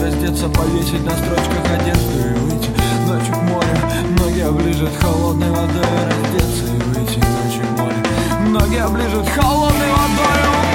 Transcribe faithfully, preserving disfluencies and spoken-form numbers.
раздеться, повесить на строчках одежду и выйти ночью к морю. Ноги оближет холодной водой, раздеться и выйти ночью к морю. Ноги оближет холодной водой.